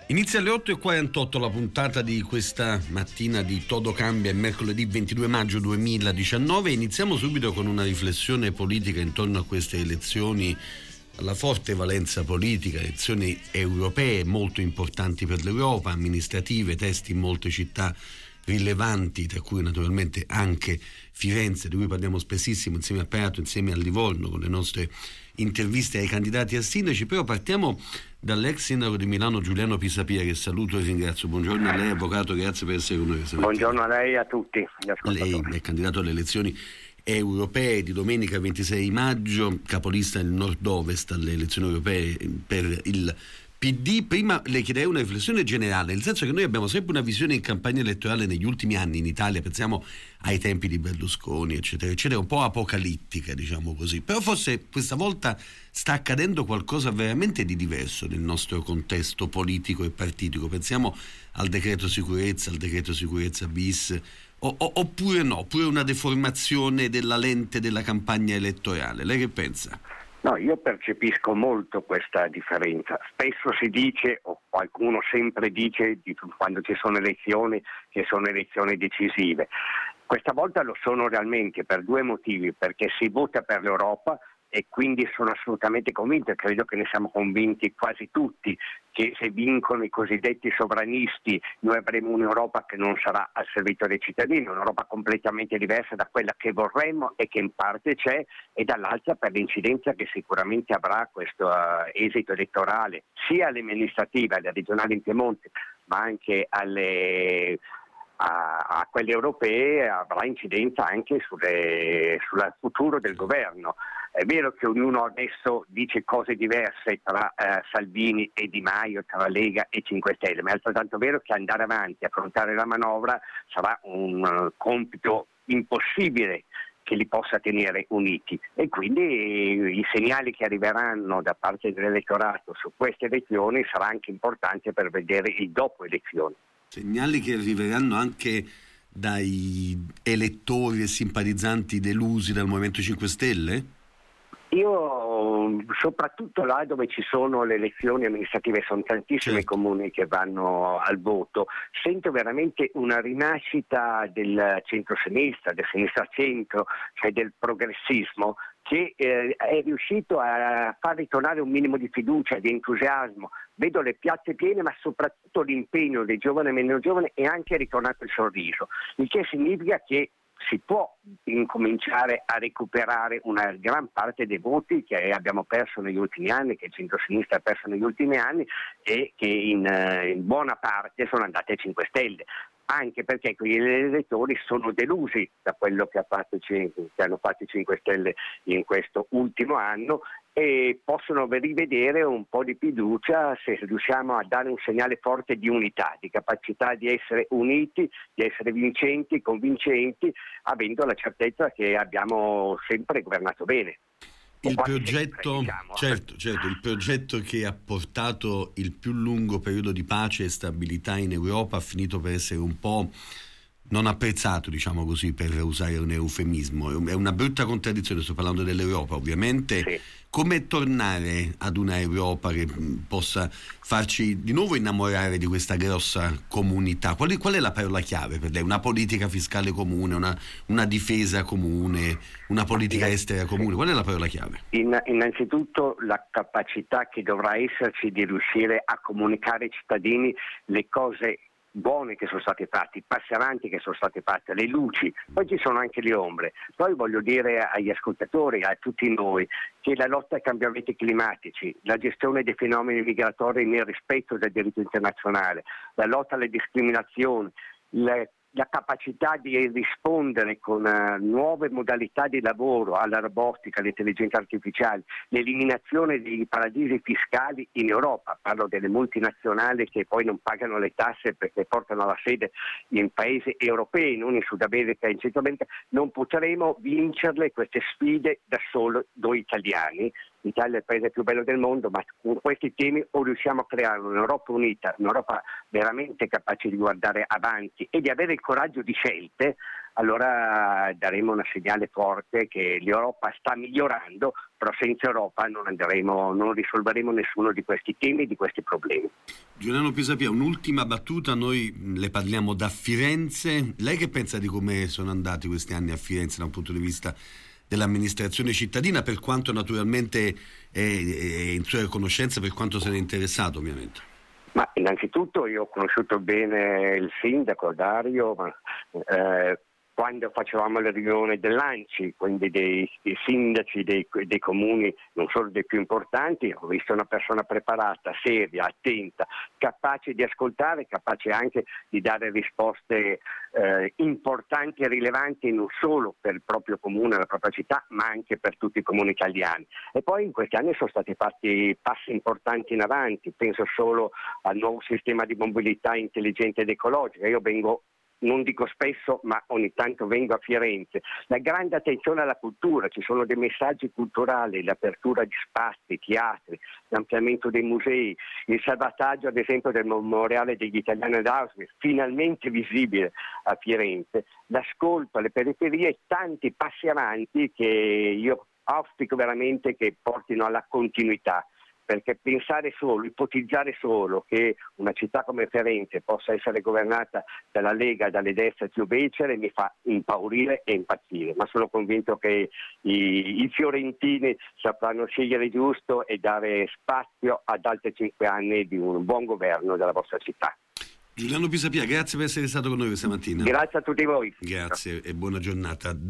Inizia alle 8:48 la puntata di questa mattina di Todo Cambia, è mercoledì 22 maggio 2019. Iniziamo subito con una riflessione politica intorno a queste elezioni, alla forte valenza politica, elezioni europee molto importanti per l'Europa, amministrative, testi in molte città rilevanti, tra cui naturalmente anche Firenze, di cui parliamo spessissimo insieme a Prato, insieme a Livorno, con le nostre interviste ai candidati a sindaci. Però partiamo dall'ex sindaco di Milano Giuliano Pisapia, che saluto e ringrazio. Buongiorno a lei, avvocato, grazie per essere con noi. Buongiorno a lei e a tutti gli ascoltatori. Lei è candidato alle elezioni europee di domenica 26 maggio, capolista nel nord-ovest alle elezioni europee per il PD. Prima le chiederei una riflessione generale, nel senso che noi abbiamo sempre una visione in campagna elettorale negli ultimi anni in Italia, pensiamo ai tempi di Berlusconi eccetera eccetera, un po' apocalittica, diciamo così, però forse questa volta sta accadendo qualcosa veramente di diverso nel nostro contesto politico e partitico. Pensiamo al decreto sicurezza, al decreto sicurezza bis, oppure no, oppure una deformazione della lente della campagna elettorale. Lei che pensa? No, io percepisco molto questa differenza. Spesso si dice, o qualcuno sempre dice, quando ci sono elezioni, che sono elezioni decisive. Questa volta lo sono realmente per due motivi: perché si vota per l'Europa, e quindi sono assolutamente convinto, e credo che ne siamo convinti quasi tutti, che se vincono i cosiddetti sovranisti noi avremo un'Europa che non sarà al servizio dei cittadini, un'Europa completamente diversa da quella che vorremmo e che in parte c'è, e dall'altra per l'incidenza che sicuramente avrà questo esito elettorale sia alle amministrative, alle regionali in Piemonte, ma anche a quelle europee, avrà incidenza anche sul futuro del governo. È vero che ognuno adesso dice cose diverse tra Salvini e Di Maio, tra Lega e 5 Stelle, ma è altrettanto vero che andare avanti a affrontare la manovra sarà un compito impossibile che li possa tenere uniti, e quindi i segnali che arriveranno da parte dell'elettorato su queste elezioni sarà anche importante per vedere il dopo elezioni. Segnali che arriveranno anche dai elettori e simpatizzanti delusi dal Movimento 5 Stelle? Io, soprattutto là dove ci sono le elezioni amministrative, sono tantissimi comuni che vanno al voto, sento veramente una rinascita del centro-sinistra, del sinistra-centro, cioè del progressismo, che è riuscito a far ritornare un minimo di fiducia, di entusiasmo. Vedo le piazze piene, ma soprattutto l'impegno dei giovani e meno giovani, e anche è ritornato il sorriso, il che significa che si può incominciare a recuperare una gran parte dei voti che abbiamo perso negli ultimi anni, che il centro-sinistra ha perso negli ultimi anni, e che in buona parte sono andate ai 5 Stelle. Anche perché gli elettori sono delusi da quello che hanno fatto i 5 Stelle in questo ultimo anno, e possono rivedere un po' di fiducia se riusciamo a dare un segnale forte di unità, di capacità di essere uniti, di essere vincenti, convincenti, avendo la certezza che abbiamo sempre governato bene. Il progetto, sempre, diciamo. Certo, il progetto che ha portato il più lungo periodo di pace e stabilità in Europa ha finito per essere un po' non apprezzato, diciamo così, per usare un eufemismo. È una brutta contraddizione, sto parlando dell'Europa ovviamente. Sì. Come tornare ad una Europa che possa farci di nuovo innamorare di questa grossa comunità? Qual è la parola chiave per lei? Una politica fiscale comune, una difesa comune, una politica estera comune? Qual è la parola chiave? Innanzitutto la capacità che dovrà esserci di riuscire a comunicare ai cittadini le cose buone che sono state fatte, i passi avanti che sono state fatte, le luci. Poi ci sono anche le ombre. Poi voglio dire agli ascoltatori, a tutti noi, che la lotta ai cambiamenti climatici, la gestione dei fenomeni migratori nel rispetto del diritto internazionale, la lotta alle discriminazioni, la capacità di rispondere con nuove modalità di lavoro alla robotica, all'intelligenza artificiale, l'eliminazione dei paradisi fiscali in Europa, parlo delle multinazionali che poi non pagano le tasse perché portano la sede in paesi europei, non in Sud America e in Centro America. Non potremo vincerle queste sfide da solo noi italiani, l'Italia è il paese più bello del mondo, ma con questi temi o riusciamo a creare un'Europa unita, un'Europa veramente capace di guardare avanti e di avere il coraggio di scelte, allora daremo un segnale forte che l'Europa sta migliorando, però senza Europa non risolveremo nessuno di questi temi e di questi problemi. Giuliano Pisapia, un'ultima battuta, noi le parliamo da Firenze. Lei che pensa di come sono andati questi anni a Firenze da un punto di vista dell'amministrazione cittadina, per quanto naturalmente è in sua conoscenza, per quanto se ne è interessato ovviamente? Ma innanzitutto io ho conosciuto bene il sindaco Dario, quando facevamo le riunioni dell'ANCI, quindi dei sindaci dei comuni, non solo dei più importanti, ho visto una persona preparata, seria, attenta, capace di ascoltare, capace anche di dare risposte importanti e rilevanti non solo per il proprio comune, la propria città, ma anche per tutti i comuni italiani. E poi in questi anni sono stati fatti passi importanti in avanti, penso solo al nuovo sistema di mobilità intelligente ed ecologica. Io vengo, non dico spesso, ma ogni tanto vengo a Firenze. La grande attenzione alla cultura, ci sono dei messaggi culturali, l'apertura di spazi, teatri, l'ampliamento dei musei, il salvataggio ad esempio del memoriale degli italiani ad Auschwitz, finalmente visibile a Firenze, l'ascolto alle periferie, tanti passi avanti che io auspico veramente che portino alla continuità. Perché pensare solo, ipotizzare solo che una città come Firenze possa essere governata dalla Lega, dalle destre più becere, mi fa impaurire e impazzire, ma sono convinto che i fiorentini sapranno scegliere giusto e dare spazio ad altri 5 anni di un buon governo della vostra città. Giuliano Pisapia, grazie per essere stato con noi questa mattina. Grazie a tutti voi. Grazie e buona giornata.